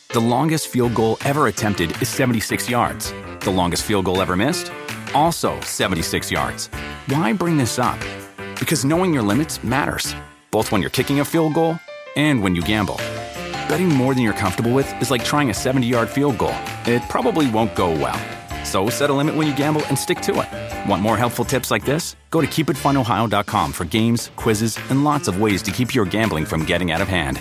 The longest field goal ever attempted is 76 yards. The longest field goal ever missed? Also 76 yards. Why bring this up? Because knowing your limits matters, both when you're kicking a field goal and when you gamble. Betting more than you're comfortable with is like trying a 70-yard field goal. It probably won't go well. So set a limit when you gamble and stick to it. Want more helpful tips like this? Go to keepitfunohio.com for games, quizzes, and lots of ways to keep your gambling from getting out of hand.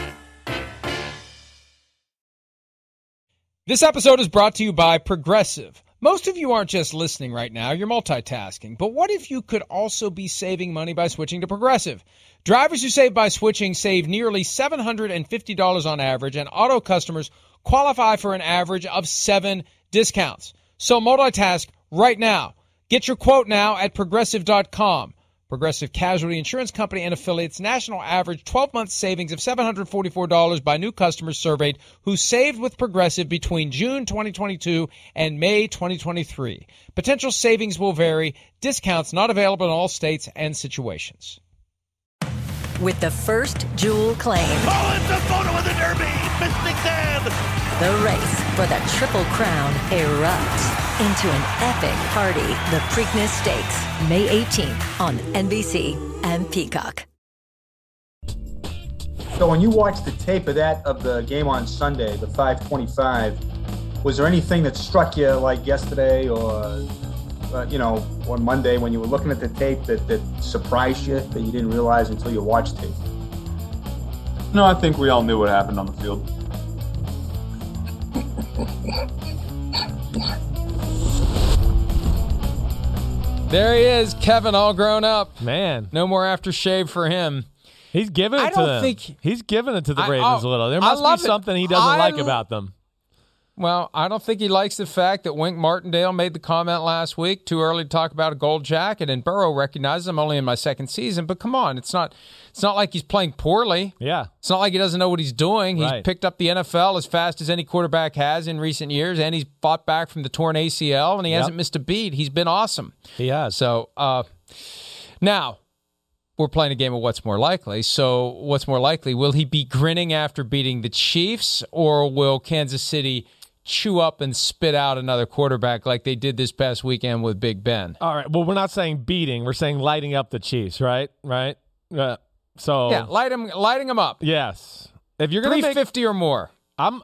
This episode is brought to you by Progressive. Most of you aren't just listening right now, you're multitasking. But what if you could also be saving money by switching to Progressive? Drivers who save by switching save nearly $750 on average, and auto customers qualify for an average of 7 discounts. So multitask right now. Get your quote now at Progressive.com. Progressive Casualty Insurance Company and affiliates national average 12-month savings of $744 by new customers surveyed who saved with Progressive between June 2022 and May 2023. Potential savings will vary. Discounts not available in all states and situations. With the first Jewel claim. Oh, it's a photo of the Derby! Mystic Dan! The race for the Triple Crown erupts into an epic party. The Preakness Stakes, May 18th on NBC and Peacock. So when you watched the tape of the game on Sunday, the 525, was there anything that struck you like yesterday or on Monday when you were looking at the tape that surprised you that you didn't realize until you watched it? No, I think we all knew what happened on the field. There he is, Kevin, all grown up. Man. No more aftershave for him. He's giving it to them. He's giving it to the Ravens a little. There must be something he doesn't like about them. Well, I don't think he likes the fact that Wink Martindale made the comment last week, too early to talk about a gold jacket, and Burrow recognizes I'm only in my second season. But come on, it's not like he's playing poorly. Yeah. It's not like he doesn't know what he's doing. He's picked up the NFL as fast as any quarterback has in recent years, and he's fought back from the torn ACL, and he hasn't missed a beat. He's been awesome. He has. So now we're playing a game of what's more likely. So what's more likely? Will he be grinning after beating the Chiefs, or will Kansas City chew up and spit out another quarterback like they did this past weekend with Big Ben? All right. Well, we're not saying beating. We're saying lighting up the Chiefs, right? Right? So yeah, lighting them up. Yes. If you're going to 350 or more. I'm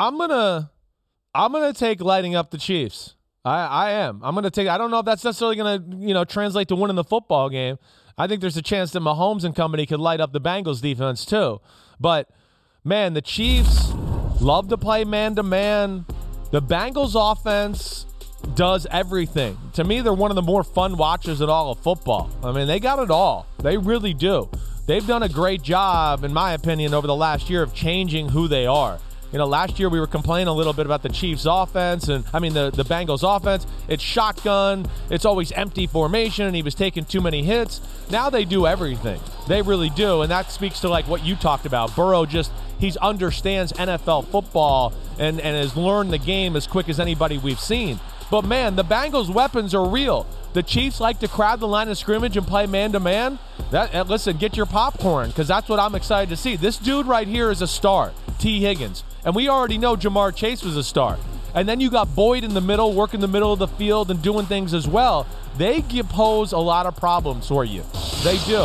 gonna take lighting up the Chiefs. I am. I'm gonna take. I don't know if that's necessarily gonna translate to winning the football game. I think there's a chance that Mahomes and company could light up the Bengals defense too. But man, the Chiefs love to play man-to-man. The Bengals offense does everything. To me, they're one of the more fun watches in all of football. I mean, they got it all. They really do. They've done a great job, in my opinion, over the last year of changing who they are. Last year we were complaining a little bit about the Chiefs offense, the Bengals offense. It's shotgun. It's always empty formation, and he was taking too many hits. Now they do everything. They really do, and that speaks to what you talked about. Burrow he understands NFL football and has learned the game as quick as anybody we've seen. But, man, the Bengals' weapons are real. The Chiefs like to crowd the line of scrimmage and play man-to-man. Listen, get your popcorn, because that's what I'm excited to see. This dude right here is a star, T. Higgins. And we already know Jamar Chase was a star. And then you got Boyd in the middle, working the middle of the field and doing things as well. They pose a lot of problems for you. They do.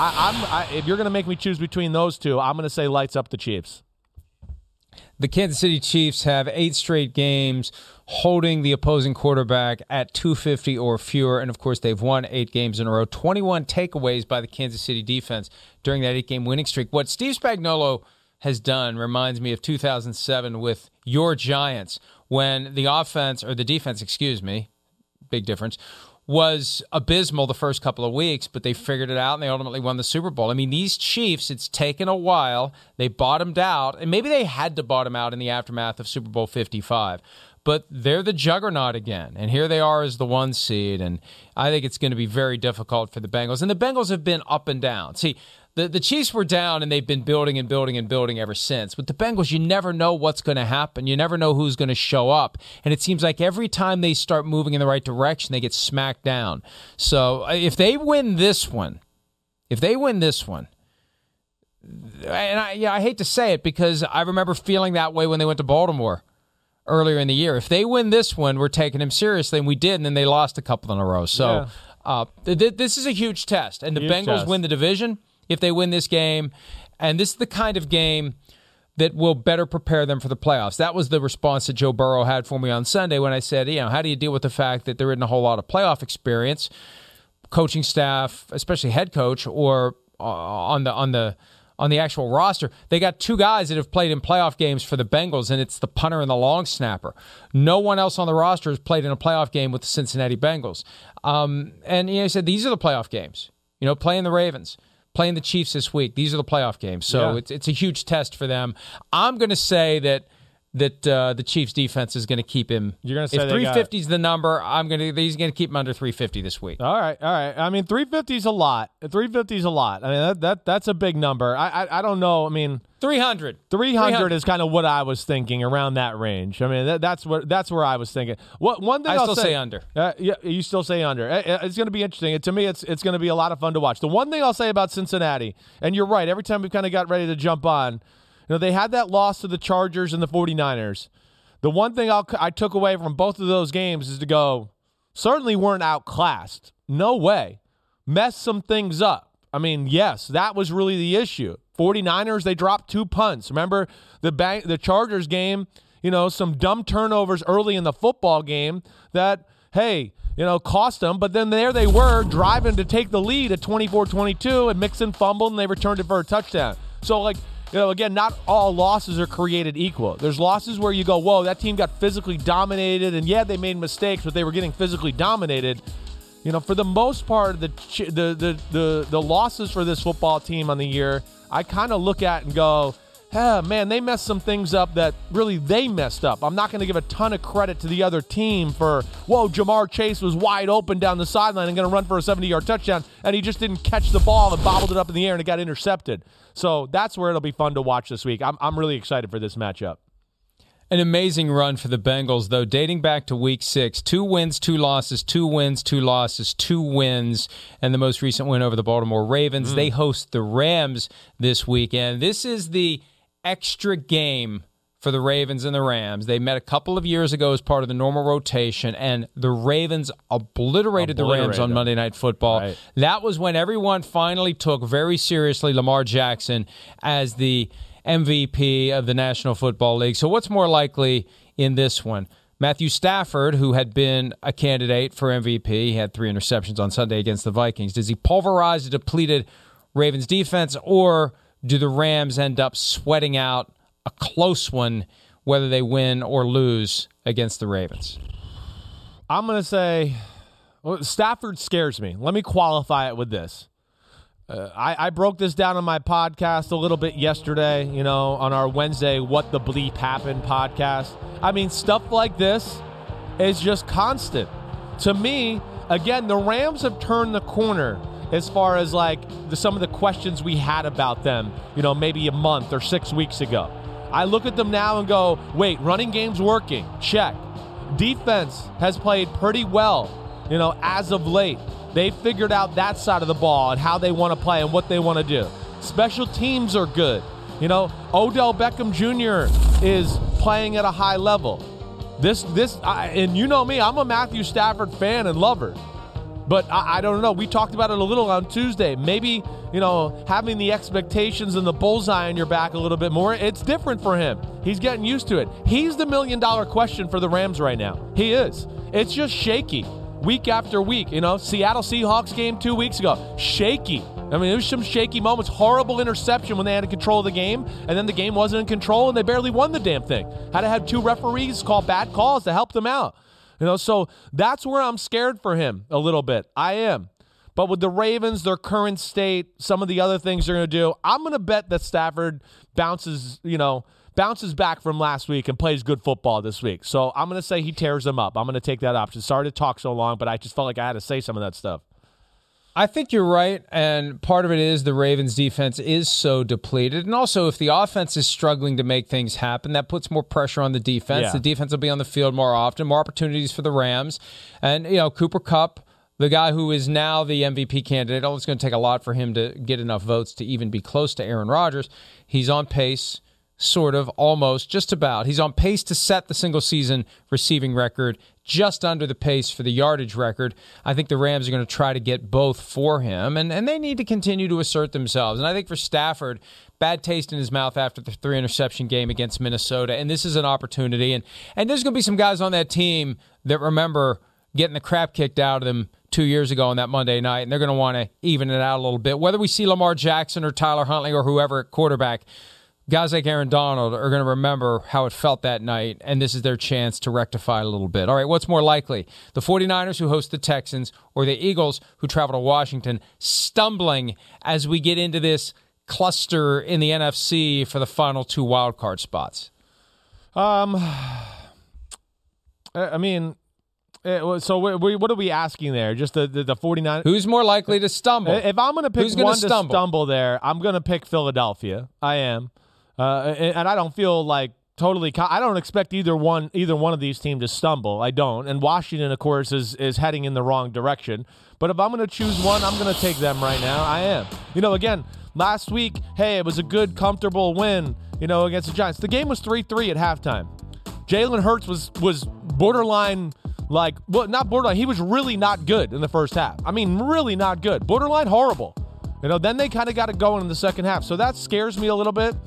If you're going to make me choose between those two, I'm going to say lights up the Chiefs. The Kansas City Chiefs have 8 straight games holding the opposing quarterback at 250 or fewer. And, of course, they've won 8 games in a row. 21 takeaways by the Kansas City defense during that 8-game winning streak. What Steve Spagnuolo has done reminds me of 2007 with your Giants when the defense, big difference, was abysmal the first couple of weeks, but they figured it out and they ultimately won the Super Bowl. I mean, these Chiefs, it's taken a while. They bottomed out, and maybe they had to bottom out in the aftermath of Super Bowl 55. But they're the juggernaut again, and here they are as the 1 seed, and I think it's going to be very difficult for the Bengals. And the Bengals have been up and down. See, the Chiefs were down, and they've been building and building and building ever since. With the Bengals, you never know what's going to happen. You never know who's going to show up. And it seems like every time they start moving in the right direction, they get smacked down. So if they win this one, and I hate to say it because I remember feeling that way when they went to Baltimore earlier in the year. If they win this one, we're taking them seriously, and we did, and then they lost a couple in a row. So this is a huge test, and the Bengals win the division if they win this game, and this is the kind of game that will better prepare them for the playoffs. That was the response that Joe Burrow had for me on Sunday when I said, how do you deal with the fact that there isn't a whole lot of playoff experience, coaching staff, especially head coach, or on the actual roster? They got two guys that have played in playoff games for the Bengals, and it's the punter and the long snapper. No one else on the roster has played in a playoff game with the Cincinnati Bengals. And he said, these are the playoff games. Playing the Ravens, playing the Chiefs this week. These are the playoff games. So it's a huge test for them. I'm going to say that the Chiefs defense is going to keep him. You're going to say if 350 is the number, he's going to keep him under 350 this week. All right. I mean, 350 is a lot. 350 is a lot. I mean, that's a big number. I don't know. I mean, 300 is kind of what I was thinking, around that range. I mean, that's where I was thinking. One thing I still say under. Yeah, you still say under. It's going to be interesting. To me, it's going to be a lot of fun to watch. The one thing I'll say about Cincinnati, and you're right, every time we kind of got ready to jump on, they had that loss to the Chargers and the 49ers. The one thing I took away from both of those games is to go, certainly weren't outclassed. No way. Messed some things up. I mean, yes, that was really the issue. 49ers, they dropped 2 punts. Remember the Chargers game, some dumb turnovers early in the football game that, hey, cost them. But then there they were driving to take the lead at 24-22, and Mixon fumbled, and they returned it for a touchdown. So, again, not all losses are created equal. There's losses where you go, whoa, that team got physically dominated, and they made mistakes, but they were getting physically dominated. For the most part, the losses for this football team on the year, I kind of look at and go, man, they messed some things up that really they messed up. I'm not going to give a ton of credit to the other team for, Jamar Chase was wide open down the sideline and going to run for a 70-yard touchdown, and he just didn't catch the ball and bobbled it up in the air and it got intercepted. So that's where it'll be fun to watch this week. I'm really excited for this matchup. An amazing run for the Bengals, though, dating back to Week 6. 2 wins, 2 losses, 2 wins, 2 losses, 2 wins, and the most recent win over the Baltimore Ravens. They host the Rams this weekend. This is the extra game for the Ravens and the Rams. They met a couple of years ago as part of the normal rotation, and the Ravens obliterated the Rams on Monday Night Football. Right. That was when everyone finally took very seriously Lamar Jackson as the MVP of the National Football League. So what's more likely in this one? Matthew Stafford, who had been a candidate for MVP, he had 3 interceptions on Sunday against the Vikings. Does he pulverize the depleted Ravens defense, or do the Rams end up sweating out a close one, whether they win or lose against the Ravens? I'm going to say Stafford scares me. Let me qualify it with this. I broke this down on my podcast a little bit yesterday, on our Wednesday What the Bleep Happened podcast. I mean, stuff like this is just constant. To me, again, the Rams have turned the corner as far as some of the questions we had about them, maybe a month or 6 weeks ago. I look at them now and go, wait, running game's working. Check. Defense has played pretty well, as of late. They figured out that side of the ball and how they want to play and what they want to do. Special teams are good. Odell Beckham Jr. is playing at a high level. And you know me, I'm a Matthew Stafford fan and lover. But I don't know. We talked about it a little on Tuesday. Maybe, having the expectations and the bullseye on your back a little bit more, it's different for him. He's getting used to it. He's the million-dollar question for the Rams right now. He is. It's just shaky. Week after week, Seattle Seahawks game 2 weeks ago, shaky. I mean, there was some shaky moments, horrible interception when they had control of the game, and then the game wasn't in control, and they barely won the damn thing. Had to have 2 referees call bad calls to help them out. So that's where I'm scared for him a little bit. I am. But with the Ravens, their current state, some of the other things they're going to do, I'm going to bet that Stafford bounces back from last week and plays good football this week. So I'm going to say he tears them up. I'm going to take that option. Sorry to talk so long, but I just felt like I had to say some of that stuff. I think you're right, and part of it is the Ravens' defense is so depleted. And also, if the offense is struggling to make things happen, that puts more pressure on the defense. Yeah. The defense will be on the field more often, more opportunities for the Rams. And, Cooper Kupp, the guy who is now the MVP candidate. Oh, it's going to take a lot for him to get enough votes to even be close to Aaron Rodgers. He's on pace, sort of, almost, just about. He's on pace to set the single-season receiving record, just under the pace for the yardage record. I think the Rams are going to try to get both for him, and they need to continue to assert themselves. And I think for Stafford, bad taste in his mouth after the 3-interception game against Minnesota, and this is an opportunity. And there's going to be some guys on that team that remember getting the crap kicked out of them 2 years ago on that Monday night, and they're going to want to even it out a little bit. Whether we see Lamar Jackson or Tyler Huntley or whoever at quarterback, guys like Aaron Donald are going to remember how it felt that night, and this is their chance to rectify a little bit. All right, what's more likely? The 49ers who host the Texans or the Eagles who travel to Washington stumbling as we get into this cluster in the NFC for the final 2 wildcard spots? I mean, so what are we asking there? Just the 49ers? Who's more likely to stumble? If I'm going to pick one to stumble there, I'm going to pick Philadelphia. I am. And I don't feel like totally I don't expect either one of these teams to stumble. I don't. And Washington, of course, is heading in the wrong direction. But if I'm going to choose one, I'm going to take them right now. I am. Again, last week, hey, it was a good, comfortable win, against the Giants. The game was 3-3 at halftime. Jalen Hurts was borderline, not borderline. He was really not good in the first half. I mean, really not good. Borderline horrible. Then they kind of got it going in the second half. So that scares me a little bit.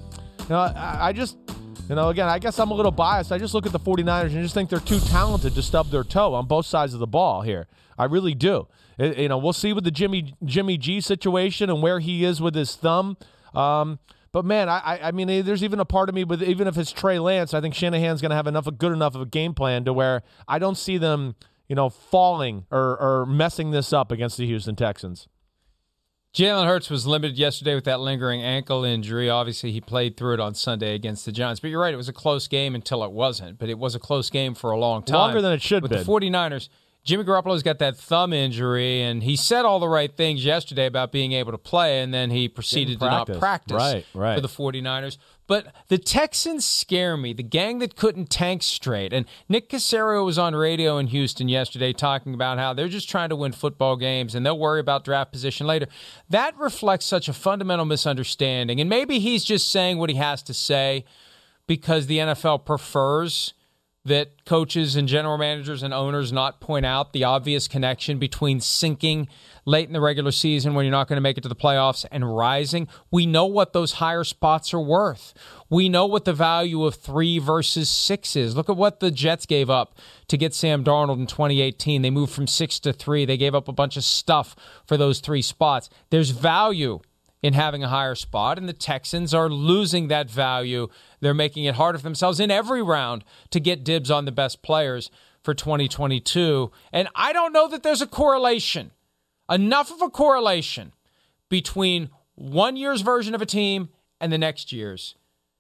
I just, again, I guess I'm a little biased. I just look at the 49ers and just think they're too talented to stub their toe on both sides of the ball here. I really do. We'll see with the Jimmy G situation and where he is with his thumb. But, man, I mean, there's even a part of me, even if it's Trey Lance, I think Shanahan's going to have good enough of a game plan to where I don't see them, falling or messing this up against the Houston Texans. Jalen Hurts was limited yesterday with that lingering ankle injury. Obviously, he played through it on Sunday against the Giants. But you're right, it was a close game until it wasn't. But it was a close game for a long time. Longer than it should be. With the 49ers, Jimmy Garoppolo's got that thumb injury, and he said all the right things yesterday about being able to play, and then he proceeded to not practice right. for the 49ers. But the Texans scare me, the gang that couldn't tank straight. And Nick Caserio was on radio in Houston yesterday talking about how they're just trying to win football games, and they'll worry about draft position later. That reflects such a fundamental misunderstanding. And maybe he's just saying what he has to say because the NFL prefers that coaches and general managers and owners not point out the obvious connection between sinking late in the regular season when you're not going to make it to the playoffs and rising. We know what those higher spots are worth. We know what the value of 3 versus 6 is. Look at what the Jets gave up to get Sam Darnold in 2018. They moved from 6 to 3. They gave up a bunch of stuff for those 3 spots. There's value in having a higher spot, and the Texans are losing that value. They're making it harder for themselves in every round to get dibs on the best players for 2022. And I don't know that there's a correlation, enough of a correlation between one year's version of a team and the next year's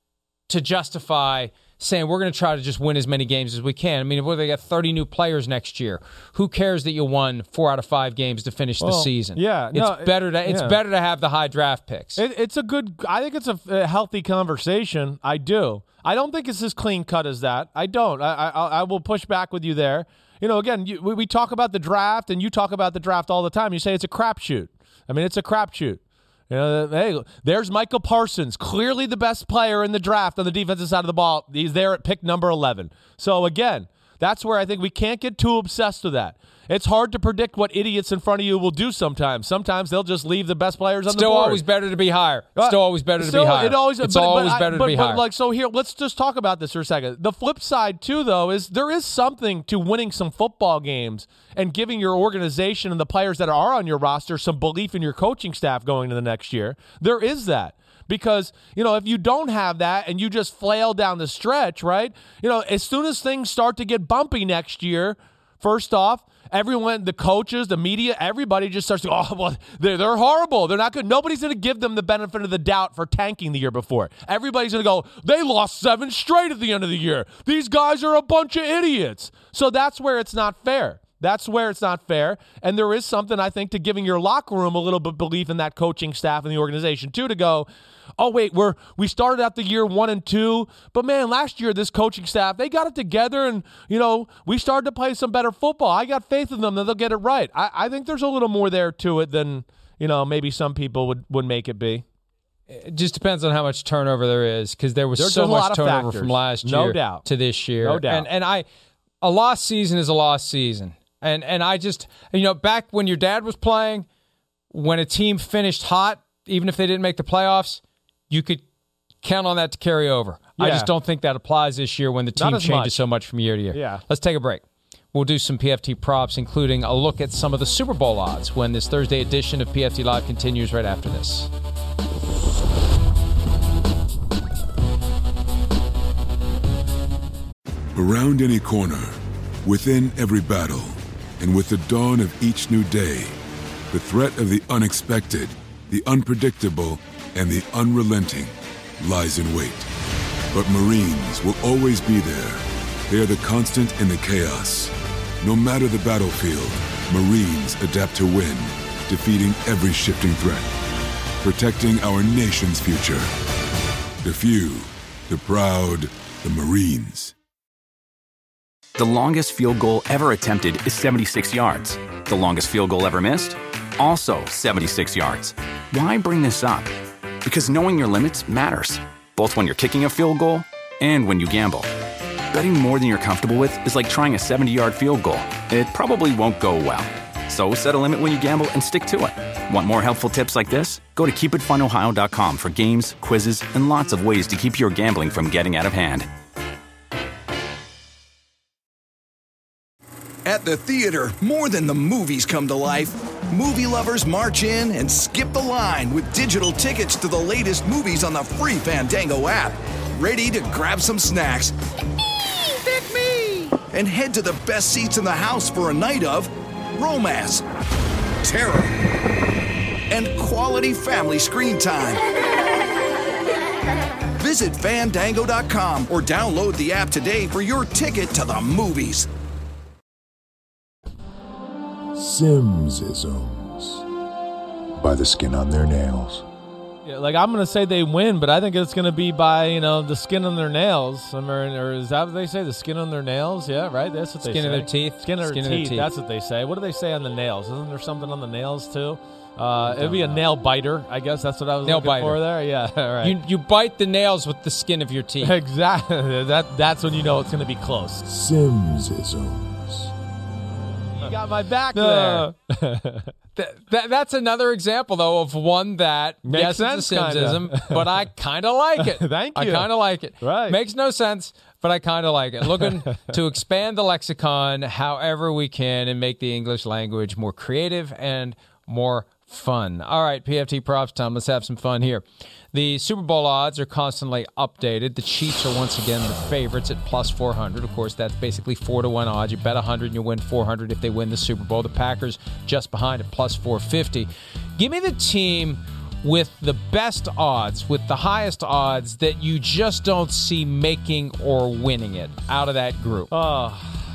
to justify saying we're going to try to just win as many games as we can. I mean, they got 30 new players next year. Who cares that you won 4 out of 5 games to finish the season? Yeah, it's better to have the high draft picks. I think it's a healthy conversation. I do. I don't think it's as clean cut as that. I don't. I will push back with you there. Again, we talk about the draft, and you talk about the draft all the time. You say it's a crapshoot. I mean, it's a crapshoot. Hey, there's Michael Parsons, clearly the best player in the draft on the defensive side of the ball. He's there at pick number 11. So, again, that's where I think we can't get too obsessed with that. It's hard to predict what idiots in front of you will do sometimes. Sometimes they'll just leave the best players on the board. Still always better to be higher. Still always better to be higher. It's always better to be higher. So here, let's just talk about this for a second. The flip side, too, though, is there is something to winning some football games and giving your organization and the players that are on your roster some belief in your coaching staff going to the next year. There is that. Because, if you don't have that and you just flail down the stretch, right, as soon as things start to get bumpy next year, first off, everyone, the coaches, the media, everybody just starts to they're horrible. They're not good. Nobody's going to give them the benefit of the doubt for tanking the year before. Everybody's going to go, they lost 7 straight at the end of the year. These guys are a bunch of idiots. So that's where it's not fair. That's where it's not fair. And there is something, I think, to giving your locker room a little bit of belief in that coaching staff and the organization, too, to go, oh, wait, we started out the year 1-2, but, man, last year this coaching staff, they got it together and, we started to play some better football. I got faith in them that they'll get it right. I think there's a little more there to it than, maybe some people would make it be. It just depends on how much turnover there is, because there was so much turnover from last year to this year. No doubt. And a lost season is a lost season. And I just, back when your dad was playing, when a team finished hot, even if they didn't make the playoffs, you could count on that to carry over. Yeah. I just don't think that applies this year when the team changes so much from year to year. Yeah. Let's take a break. We'll do some PFT props, including a look at some of the Super Bowl odds when this Thursday edition of PFT Live continues right after this. Around any corner, within every battle, and with the dawn of each new day, the threat of the unexpected, the unpredictable, and the unrelenting lies in wait. But Marines will always be there. They are the constant in the chaos. No matter the battlefield, Marines adapt to win, defeating every shifting threat, protecting our nation's future. The few, the proud, the Marines. The longest field goal ever attempted is 76 yards. The longest field goal ever missed? Also 76 yards. Why bring this up? Because knowing your limits matters, both when you're kicking a field goal and when you gamble. Betting more than you're comfortable with is like trying a 70-yard field goal. It probably won't go well. So set a limit when you gamble and stick to it. Want more helpful tips like this? Go to keepitfunohio.com for games, quizzes, and lots of ways to keep your gambling from getting out of hand. At the theater, more than the movies come to life. Movie lovers march in and skip the line with digital tickets to the latest movies on the free Fandango app. Ready to grab some snacks. Pick me! And head to the best seats in the house for a night of romance, terror, and quality family screen time. Visit Fandango.com or download the app today for your ticket to the movies. Simsisms by the skin on their nails. Yeah, I'm going to say they win, but I think it's going to be by, the skin on their nails. Or is that what they say? The skin on their nails? Yeah, right? That's what they say. Skin of their teeth. Skin of their teeth. That's what they say. What do they say on the nails? Isn't there something on the nails, too? It'd be a nail biter, I guess. That's what I was looking for there. Yeah, all right. You bite the nails with the skin of your teeth. Exactly. That's when you know it's going to be close. Simsisms. You got my back there. That's another example, though, of one that, makes yes, sense, it's a Simsism, but I kind of like it. Thank you. I kind of like it. Right. Makes no sense, but I kind of like it. Looking to expand the lexicon however we can and make the English language more creative and more fun. All right, PFT props time. Let's have some fun here. The Super Bowl odds are constantly updated. The Chiefs are once again the favorites at plus 400. Of course, that's basically 4-1 odds. You bet 100 and you win 400 if they win the Super Bowl. The Packers just behind at plus 450. Give me the team with the best odds, with the highest odds that you just don't see making or winning it out of that group. All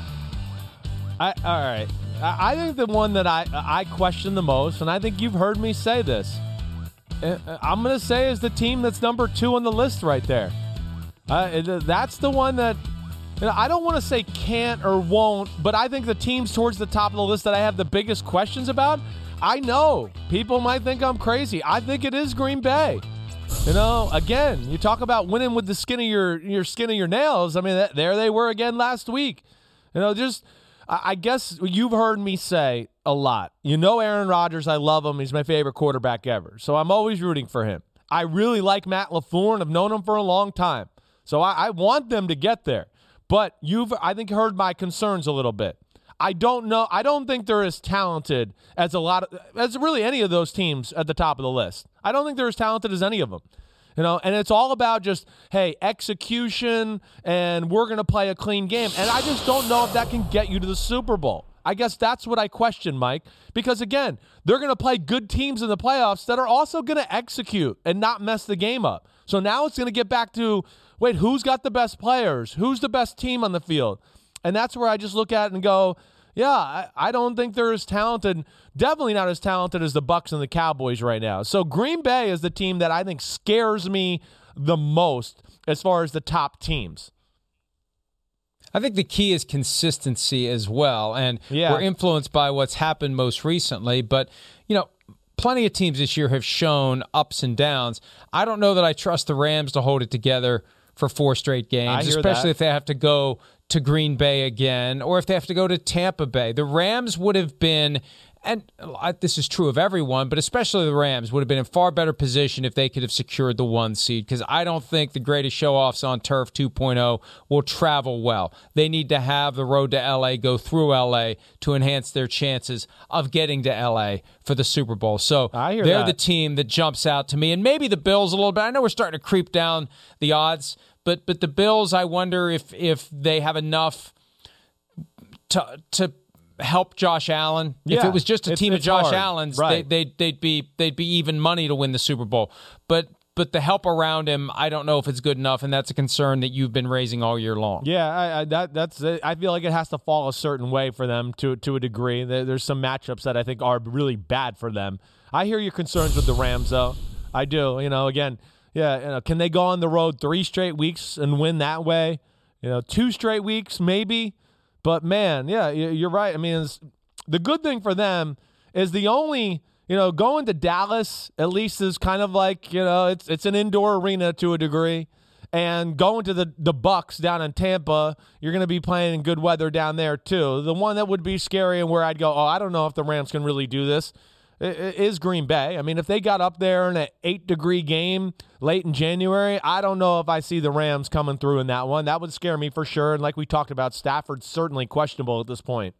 right. I think the one that I question the most, and I think you've heard me say this, I'm going to say is the team that's number 2 on the list right there. That's the one that, I don't want to say can't or won't, but I think the teams towards the top of the list that I have the biggest questions about, I know people might think I'm crazy. I think it is Green Bay. Again, you talk about winning with the skin of your skin of your nails. I mean, there they were again last week. I guess you've heard me say a lot. Aaron Rodgers, I love him. He's my favorite quarterback ever. So I'm always rooting for him. I really like Matt LaFleur, and I've known him for a long time. So I want them to get there. But I think, heard my concerns a little bit. I don't know. I don't think they're as talented as as really any of those teams at the top of the list. I don't think they're as talented as any of them. And it's all about just, hey, execution, and we're going to play a clean game. And I just don't know if that can get you to the Super Bowl. I guess that's what I question, Mike, because, again, they're going to play good teams in the playoffs that are also going to execute and not mess the game up. So now it's going to get back to, wait, who's got the best players? Who's the best team on the field? And that's where I just look at it and go, Yeah, I don't think they're as talented, definitely not as talented as the Bucs and the Cowboys right now. So Green Bay is the team that I think scares me the most as far as the top teams. I think the key is consistency as well, and we're influenced by what's happened most recently. But, plenty of teams this year have shown ups and downs. I don't know that I trust the Rams to hold it together for 4 straight games, especially if they have to go to Green Bay again or if they have to go to Tampa Bay. The Rams would have been, and this is true of everyone, but especially the Rams, would have been in far better position if they could have secured the 1 seed, because I don't think the greatest show-offs on Turf 2.0 will travel well. They need to have the road to L.A. go through L.A. to enhance their chances of getting to L.A. for the Super Bowl. So they're the team that jumps out to me, and maybe the Bills a little bit. I know we're starting to creep down the odds, but the Bills, I wonder if they have enough to help Josh Allen. Yeah, if it was just a team of Josh hard. Allen's, right. they'd be even money to win the Super Bowl. But the help around him, I don't know if it's good enough, and that's a concern that you've been raising all year long. Yeah, that's it. I feel like it has to fall a certain way for them to a degree. There's some matchups that I think are really bad for them. I hear your concerns with the Rams, though. I do. Again, can they go on the road 3 straight weeks and win that way? 2 straight weeks, maybe. But, man, yeah, you're right. I mean, the good thing for them is the only, going to Dallas at least is kind of like, it's an indoor arena to a degree. And going to the Bucs down in Tampa, you're going to be playing in good weather down there too. The one that would be scary and where I'd go, I don't know if the Rams can really do this, is Green Bay. I mean, if they got up there in an 8-degree game late in January, I don't know if I see the Rams coming through in that one. That would scare me for sure. And like we talked about, Stafford's certainly questionable at this point.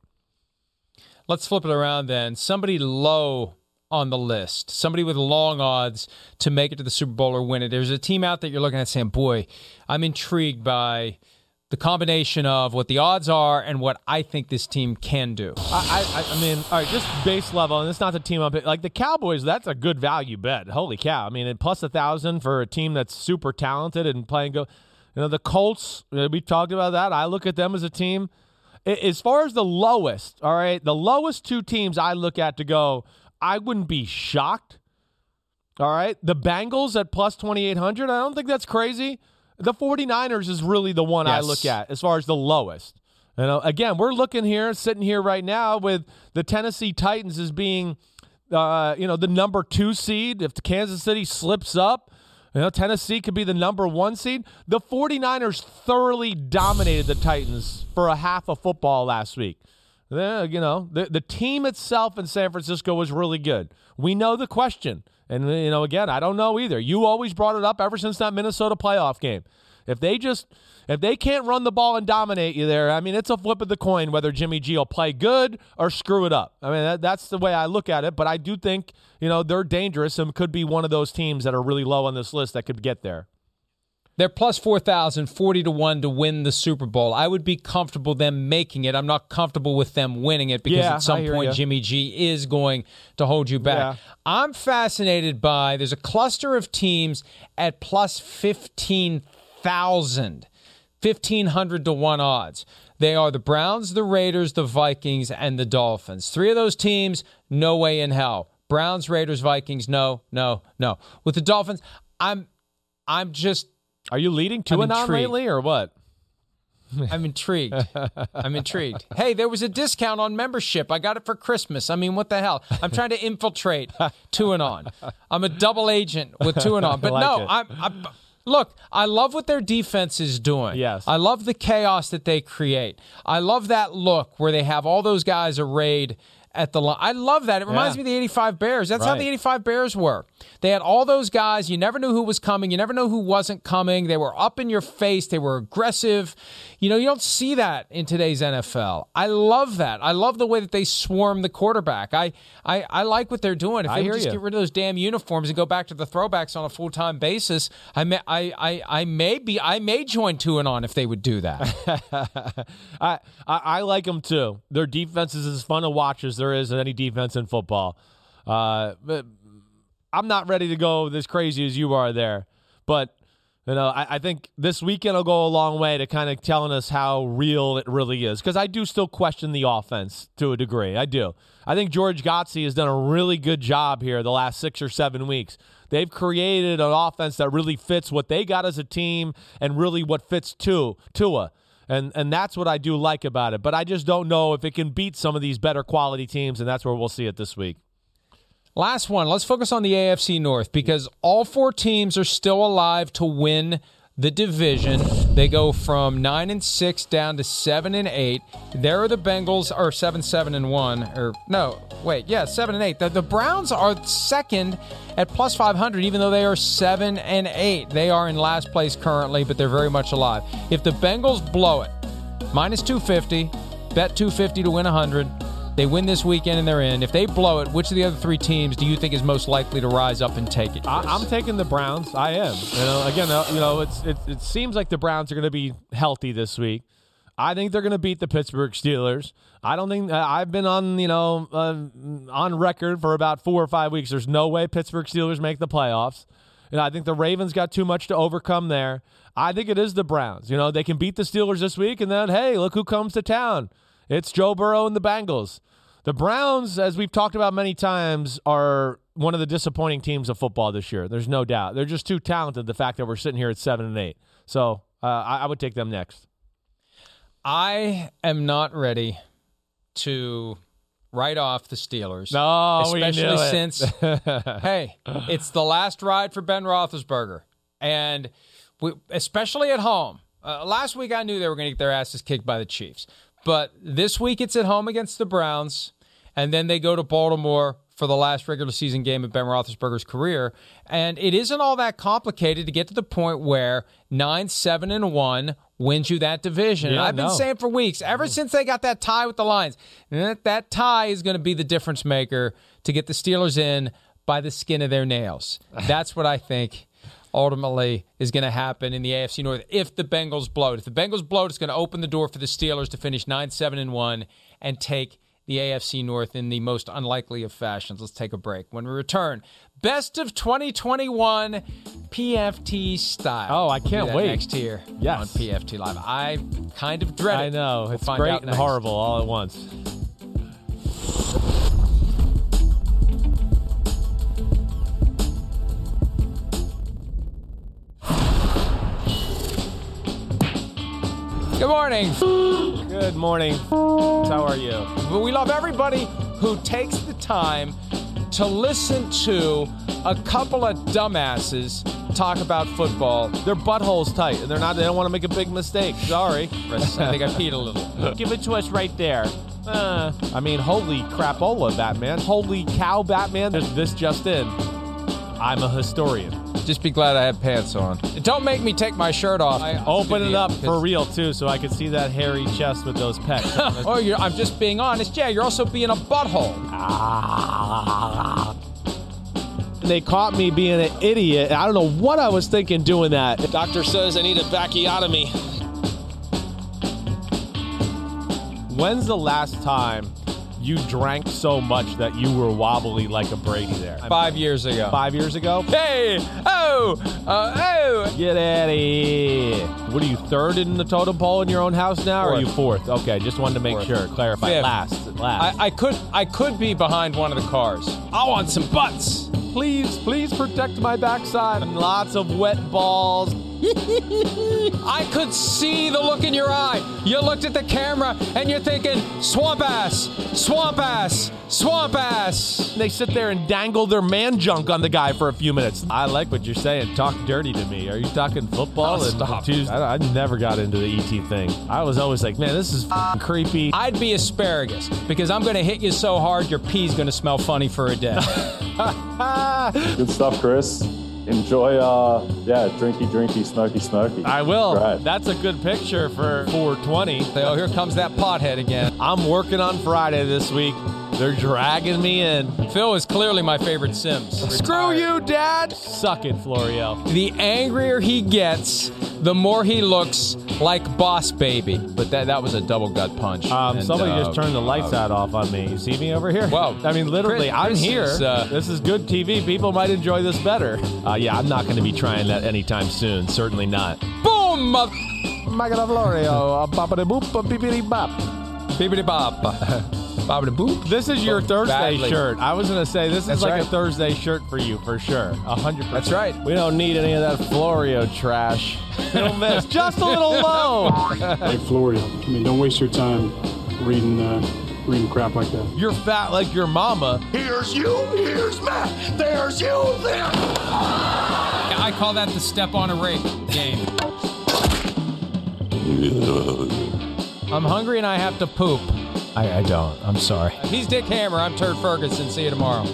Let's flip it around then. Somebody low on the list, somebody with long odds to make it to the Super Bowl or win it. There's a team out that you're looking at saying, boy, I'm intrigued by the combination of what the odds are and what I think this team can do. I mean, all right, just base level, and it's not the team up. Like the Cowboys, that's a good value bet. Holy cow. I mean, plus 1,000 for a team that's super talented and playing go. The Colts, we talked about that. I look at them as a team. As far as the lowest, all right, the lowest 2 teams I look at to go, I wouldn't be shocked. All right, the Bengals at plus 2,800, I don't think that's crazy. The 49ers is really the one I look at as far as the lowest. Again, we're looking here, sitting here right now with the Tennessee Titans as being, the number 2 seed. If the Kansas City slips up, Tennessee could be the number 1 seed. The 49ers thoroughly dominated the Titans for a half of football last week. The team itself in San Francisco was really good. We know the question. And, again, I don't know either. You always brought it up ever since that Minnesota playoff game. If they can't run the ball and dominate you there, I mean, it's a flip of the coin whether Jimmy G will play good or screw it up. I mean, that's the way I look at it. But I do think, they're dangerous and could be one of those teams that are really low on this list that could get there. They're plus 4,000, 40-1 to win the Super Bowl. I would be comfortable them making it. I'm not comfortable with them winning it because at some point Jimmy G is going to hold you back. Yeah. I'm fascinated by, there's a cluster of teams at plus 15,000, 1,500 to 1 odds. They are the Browns, the Raiders, the Vikings, and the Dolphins. 3 of those teams, no way in hell. Browns, Raiders, Vikings, no. With the Dolphins, I'm just... Are you leading 2-0 lately or what? I'm intrigued. Hey, there was a discount on membership. I got it for Christmas. I mean, what the hell? I'm trying to infiltrate 2-on. I'm a double agent with 2-on. But look, I love what their defense is doing. Yes. I love the chaos that they create. I love that look where they have all those guys arrayed at the line. I love that. It reminds me of the 85 Bears. That's how the 85 Bears were. They had all those guys. You never knew who was coming. You never knew who wasn't coming. They were up in your face. They were aggressive. You don't see that in today's NFL. I love that. I love the way that they swarm the quarterback. I like what they're doing. If they would just get rid of those damn uniforms and go back to the throwbacks on a full-time basis, I may join 2-on if they would do that. I like them too. Their defense is as fun to watch as there is any defense in football. But I'm not ready to go as crazy as you are there. But I think this weekend will go a long way to kind of telling us how real it really is, because I do still question the offense to a degree. I do. I think George Gottlieb has done a really good job here the last 6 or 7 weeks. They've created an offense that really fits what they got as a team and really what fits Tua. And that's what I do like about it. But I just don't know if it can beat some of these better quality teams, and that's where we'll see it this week. Last one. Let's focus on the AFC North because all 4 teams are still alive to win the division. They go from 9-6 down to 7-8. There are the Bengals are 7-1. Or no, wait, yeah, 7-8. The Browns are second at plus 500, even though they are 7-8. They are in last place currently, but they're very much alive. If the Bengals blow it, minus 250, bet 250 to win 100. They win this weekend and they're in. If they blow it, which of the other 3 teams do you think is most likely to rise up and take it? I'm taking the Browns. I am. It seems like the Browns are going to be healthy this week. I think they're going to beat the Pittsburgh Steelers. I don't think I've been on record for about 4 or 5 weeks. There's no way Pittsburgh Steelers make the playoffs. I think the Ravens got too much to overcome there. I think it is the Browns. They can beat the Steelers this week, and then, hey, look who comes to town. It's Joe Burrow and the Bengals. The Browns, as we've talked about many times, are one of the disappointing teams of football this year. There's no doubt. They're just too talented, the fact that we're sitting here at 7-8. So I would take them next. I am not ready to write off the Steelers. No, especially since, hey, it's the last ride for Ben Roethlisberger. And especially at home. Last week I knew they were going to get their asses kicked by the Chiefs. But this week it's at home against the Browns, and then they go to Baltimore for the last regular season game of Ben Roethlisberger's career. And it isn't all that complicated to get to the point where 9-7-1 wins you that division. Yeah, and I've been saying for weeks, ever since they got that tie with the Lions, that tie is going to be the difference maker to get the Steelers in by the skin of their nails. That's what I think ultimately is going to happen in the AFC North if the Bengals blow it. If the Bengals blow it, it's going to open the door for the Steelers to finish 9-7-1 and take the AFC North in the most unlikely of fashions. Let's take a break. When we return, best of 2021 PFT style. Oh, I can't wait. Next year yes. On PFT Live. I kind of dread it. I know. It's great and horrible all at once. Good morning. Good morning. How are you? But we love everybody who takes the time to listen to a couple of dumbasses talk about football. Their butthole's tight, and they don't want to make a big mistake. Sorry. I think I peed a little. Give it to us right there. Holy crapola, Batman. Holy cow, Batman. This just in. I'm a historian. Just be glad I have pants on. Don't make me take my shirt off. Open it up for real, too, so I can see that hairy chest with those pecs. I'm just being honest. Yeah, you're also being a butthole. They caught me being an idiot. I don't know what I was thinking doing that. The doctor says I need a bacchiotomy. When's the last time you drank so much that you were wobbly like a Brady there? 5 years ago. 5 years ago? Hey! Oh! Get out of here. What are you, third in the totem pole in your own house now, or are you fourth? Okay, just wanted to make sure. Clarify. Fifth. Last. I could be behind one of the cars. I want some butts. Please protect my backside. Lots of wet balls. I could see the look in your eye. You looked at the camera and you're thinking, swamp ass, swamp ass, swamp ass. They sit there and dangle their man junk on the guy for a few minutes. I like what you're saying. Talk dirty to me. Are you talking football? Stop. I never got into the ET thing. I was always like, man, this is creepy. I'd be asparagus because I'm going to hit you so hard your pee's going to smell funny for a day. Good stuff, Chris. Enjoy, drinky, smoky. I will. Right. That's a good picture for 420. Oh, here comes that pothead again. I'm working on Friday this week. They're dragging me in. Phil is clearly my favorite Sims. Screw you, Dad. Suck it, Florio. The angrier he gets, the more he looks like Boss Baby. But that was a double gut punch. Somebody just turned the lights out off on me. You see me over here? Well, I mean, literally, Chris I'm here. This is good TV. People might enjoy this better. Yeah, I'm not going to be trying that anytime soon. Certainly not. Boom! Magna Florio. Boppity-boop, bippity-bop. Bippity-bop. Boppity-boop. This is your Thursday badly. shirt. I was going to say, this is like right. a Thursday shirt for you, for sure. 100%. That's right. We don't need any of that Florio trash. Don't miss. Just a little low. Like Florio. I mean, don't waste your time reading crap like that. You're fat like your mama. Here's you, here's Matt, there's you, there. I call that the step on a rake game. I'm hungry and I have to poop. I don't. I'm sorry. He's Dick Hammer. I'm Turd Ferguson. See you tomorrow.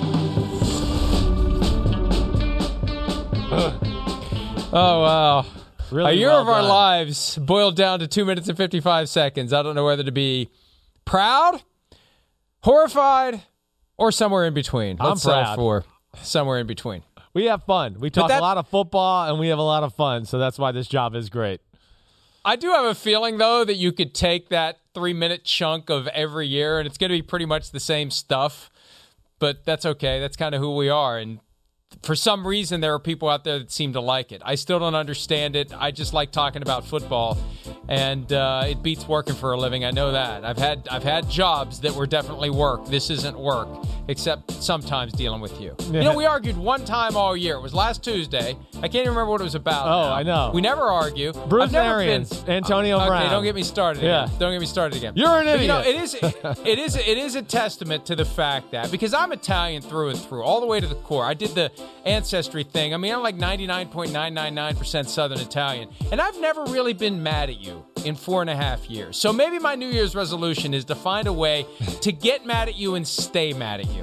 Oh, wow. Really a year well of our done. lives boiled down to 2 minutes and 55 seconds. I don't know whether to be proud, horrified, or somewhere in between. I'm Let's settle proud. for somewhere in between. We have fun. We talk a lot of football, and we have a lot of fun, so that's why this job is great. I do have a feeling, though, that you could take that 3-minute chunk of every year, and it's going to be pretty much the same stuff, but that's okay. That's kind of who we are, and for some reason, there are people out there that seem to like it. I still don't understand it. I just like talking about football, and it beats working for a living. I know that. I've had jobs that were definitely work. This isn't work, except sometimes dealing with you. Yeah. You know, we argued one time all year. It was last Tuesday. I can't even remember what it was about. Oh, now. I know. We never argue. Bruce I've never Arians, been, Antonio Brown. Okay, don't get me started Yeah. again. Don't get me started again. You're an But, idiot. you know, it is a testament to the fact that, because I'm Italian through and through, all the way to the core. I did the ancestry thing. I mean, I'm like 99.999% Southern Italian, and I've never really been mad at you in 4.5 years. So maybe my New Year's resolution is to find a way to get mad at you and stay mad at you.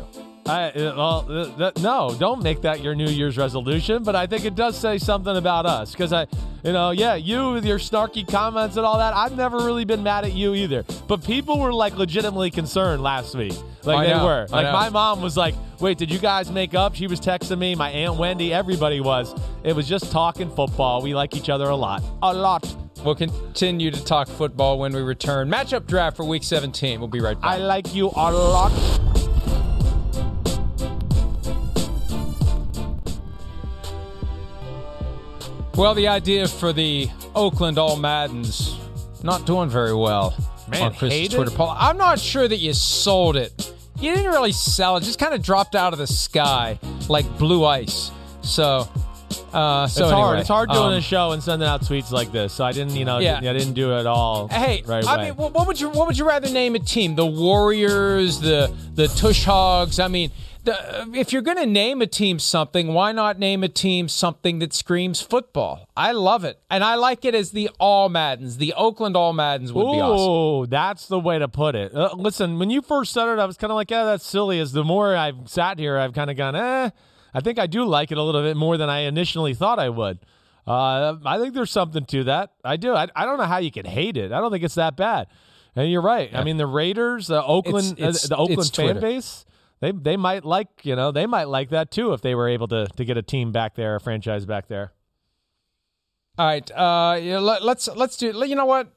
No, don't make that your New Year's resolution, but I think it does say something about us, because you with your snarky comments and all that, I've never really been mad at you either, but people were like legitimately concerned last week. Like, they were. Like, my mom was like, wait, did you guys make up? She was texting me, my Aunt Wendy, everybody was. It was just talking football. We like each other a lot. A lot. We'll continue to talk football when we return. Matchup draft for Week 17. We'll be right back. I like you a lot. Well, the idea for the Oakland All Maddens not doing very well on Chris's Twitter poll. I'm not sure that you sold it. You didn't really sell it. Just kind of dropped out of the sky like blue ice. So It's anyway, hard. It's hard doing a show and sending out tweets like this. So I didn't, I didn't do it all. Hey, right I way. mean, what would you rather name a team? The Warriors, the Tush Hogs. I mean, if you're going to name a team something, why not name a team something that screams football? I love it, and I like it as the All Maddens. The Oakland All Maddens would be awesome. Oh, that's the way to put it. Listen, when you first said it, I was kind of like, yeah, that's silly. As the more I've sat here, I've kind of gone, I think I do like it a little bit more than I initially thought I would. I think there's something to that. I do. I don't know how you can hate it. I don't think it's that bad. And you're right. Yeah. I mean, the Raiders, the Oakland fan base, they might like, they might like that too if they were able to get a team back there, a franchise back there. All right. Let's do. You know what?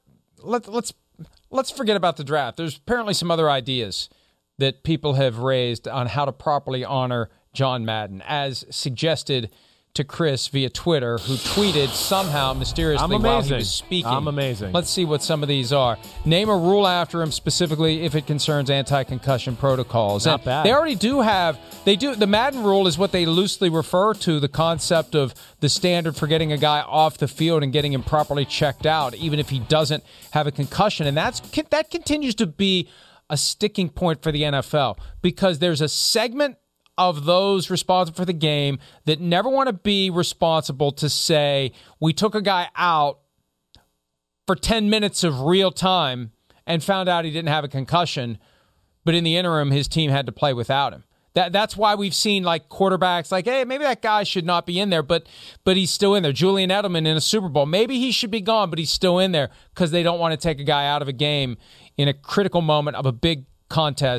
Let's forget about the draft. There's apparently some other ideas that people have raised on how to properly honor John Madden, as suggested to Chris via Twitter, who tweeted somehow mysteriously while he was speaking. I'm amazing. Let's see what some of these are. Name a rule after him, specifically if it concerns anti-concussion protocols. Not bad. They already do have. The Madden rule is what they loosely refer to, the concept of the standard for getting a guy off the field and getting him properly checked out, even if he doesn't have a concussion. And that continues to be a sticking point for the NFL, because there's a segment of those responsible for the game that never want to be responsible to say, we took a guy out for 10 minutes of real time and found out he didn't have a concussion, but in the interim, his team had to play without him. That's why we've seen like quarterbacks like, hey, maybe that guy should not be in there, but he's still in there. Julian Edelman in a Super Bowl, maybe he should be gone, but he's still in there because they don't want to take a guy out of a game in a critical moment of a big contest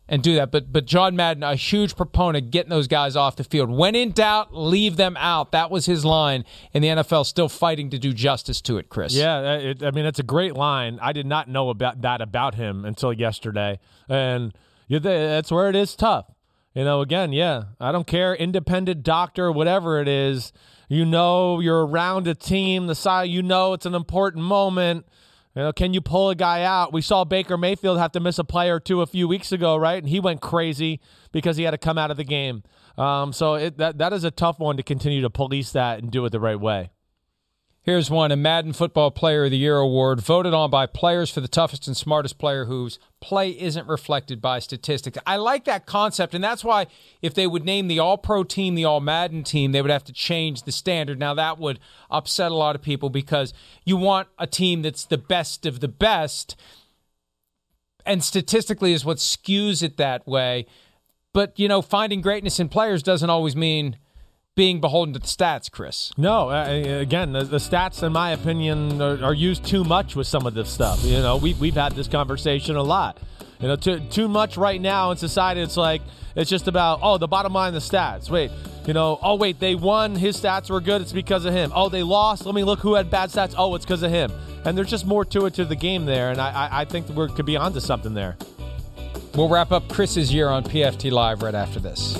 and do that. But John Madden, a huge proponent getting those guys off the field. When in doubt, leave them out. That was his line, and the NFL still fighting to do justice to it, Chris. Yeah, it's a great line. I did not know about him until yesterday, and that's where it is tough. Again, I don't care, independent doctor, whatever it is. You're around a team, the side, it's an important moment. Can you pull a guy out? We saw Baker Mayfield have to miss a play or two a few weeks ago, right? And he went crazy because he had to come out of the game. So that is a tough one to continue to police that and do it the right way. Here's one, a Madden Football Player of the Year award, voted on by players for the toughest and smartest player whose play isn't reflected by statistics. I like that concept, and that's why if they would name the All-Pro team the All-Madden team, they would have to change the standard. Now, that would upset a lot of people because you want a team that's the best of the best, and statistically is what skews it that way. But, finding greatness in players doesn't always mean being beholden to the stats, Chris. No, again, the stats, in my opinion, are used too much with some of this stuff. We've had this conversation a lot. Too much right now in society. It's just about, the bottom line, the stats. Wait, they won. His stats were good. It's because of him. Oh, they lost. Let me look who had bad stats. Oh, it's because of him. And there's just more to it to the game there, and I think we could be onto something there. We'll wrap up Chris's year on PFT Live right after this.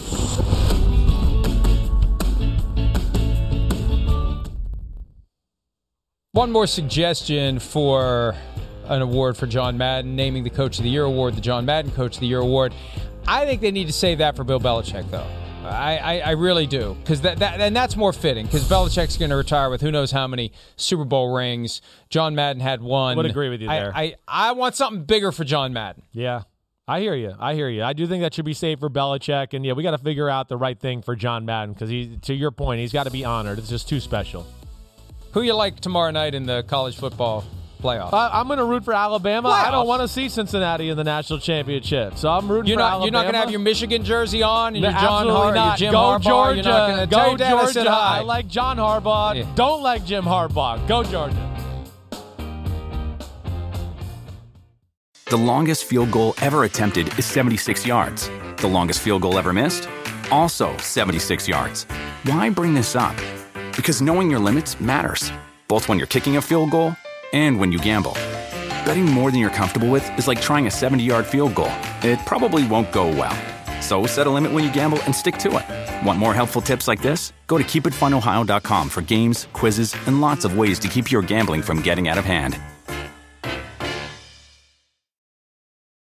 One more suggestion for an award for John Madden, naming the Coach of the Year award, the John Madden Coach of the Year award. I think they need to save that for Bill Belichick, though. I really do, because that's more fitting, because Belichick's going to retire with who knows how many Super Bowl rings. John Madden had one. I would agree with you there. I want something bigger for John Madden. Yeah, I hear you. I do think that should be saved for Belichick, and we got to figure out the right thing for John Madden, because to your point, he's got to be honored. It's just too special. Who you like tomorrow night in the college football playoff? I'm going to root for Alabama. Playoffs. I don't want to see Cincinnati in the national championship, so I'm rooting for Alabama. You're not going to have your Michigan jersey on and your Jim Go Harbaugh. Georgia. You're not going to Go Dad, I said Georgia. hi. I like John Harbaugh. Yeah. Don't like Jim Harbaugh. Go Georgia. The longest field goal ever attempted is 76 yards. The longest field goal ever missed? Also 76 yards. Why bring this up? Because knowing your limits matters, both when you're kicking a field goal and when you gamble. Betting more than you're comfortable with is like trying a 70-yard field goal. It probably won't go well. So set a limit when you gamble and stick to it. Want more helpful tips like this? Go to keepitfunohio.com for games, quizzes, and lots of ways to keep your gambling from getting out of hand.